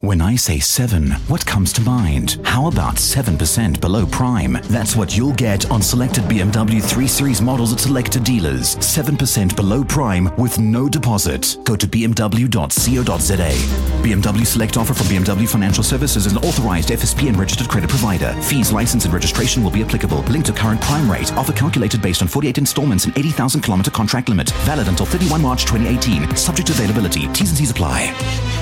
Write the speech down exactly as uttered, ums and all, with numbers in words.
When I say seven, what comes to mind? How about seven percent below prime? That's what you'll get on selected B M W three Series models at selected dealers. seven percent below prime with no deposit. Go to b m w dot co dot z a. B M W Select offer from B M W Financial Services, an authorized F S P and registered credit provider. Fees, license and registration will be applicable. Linked to current prime rate. Offer calculated based on forty-eight installments and eighty thousand kilometer contract limit. Valid until thirty-first of March twenty eighteen. Subject to availability. T's and C's apply.